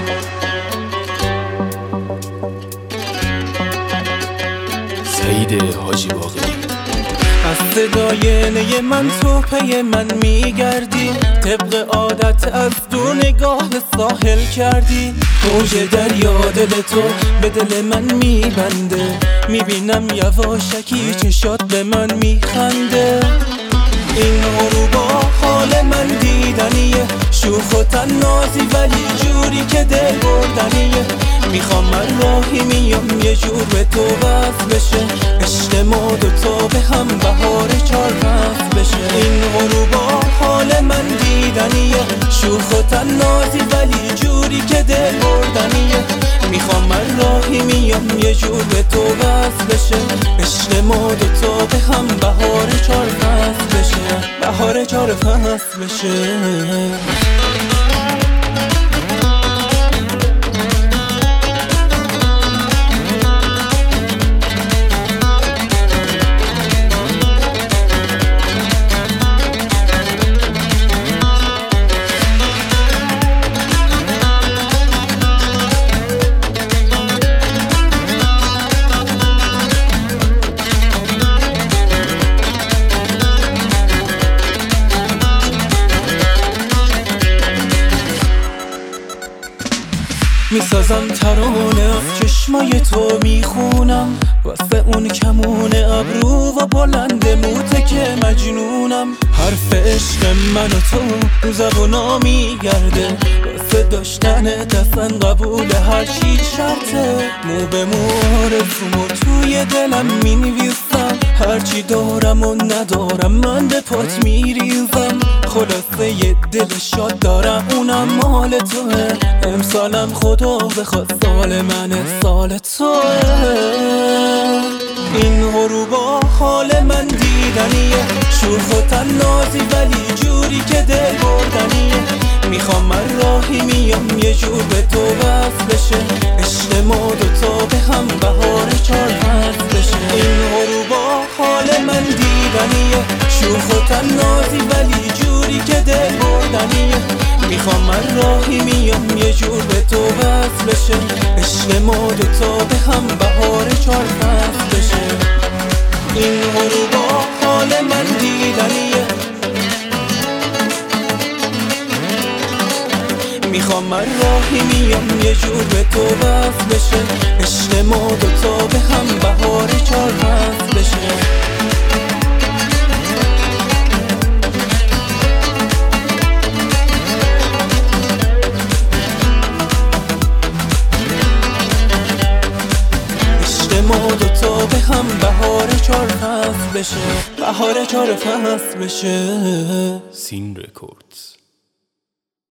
سعید حاجی باقری. از صدای نی من تو پی من میگردی، طبق عادت از دو نگاه ساحل کردی. موج دریا دل تو به دل من میبنده، میبینم یواشکی چشات به من میخنده. این غروبا حال من دیدنیه، شوخ و تنازی ولی جوری که دل بردنیه. میخوام من راهی میام یه جور به تو وصل بشه، عشق ما دوتا به هم بهار چار فصل بشه. این غروبا حال من دیدنیه، شوخ و تنازی ولی جوری که دل بردنیه. میخوام من راهی میام یه جور به تو وصل بشه، عشق ما دوتا به هم بهار چار فصل بشه، بهار چار فصل بشه. میسازم ترانه از چشمای تو میخونم، واسه اون کمون ابرو و بلند موته که مجنونم. حرف عشق من و تو رو زبونا میگرده، واسه داشتن دستن قبول هر چی شرطه. مو به مو آرزومو توی دلم مینویسم، هرچی دارم و ندارم من به پات میریزم. خلاصه یه دل شاد دارم اونم مال توه، امسالم خدا بخواد سال منه سال توه. این غروبا حال من دیدنیه، شوخ و تنازی ولی جوری که دل بردنیه. میخوام من راهی میام یه جور به تو وصل بشه، عشق ما دوتا به هم بهار چار فصل بشه. این غروبا حال من دیدنیه، شوخ و تنازی ولی جوری که دل بردنیه. میخوام من راهی میام یه جور به تو وصل بشه، عشق ما دوتا به هم بهار چار فصل بشه. این غروبا حال من دیدنیه، میخوام من راهی میام یه جور به تو وصل بشه، عشق ما دوتا به هم بهار چار فصل بشه. ما دوتا به هم بهار چار فصل بشه، بهار چار فصل بشه. سین رکوردز.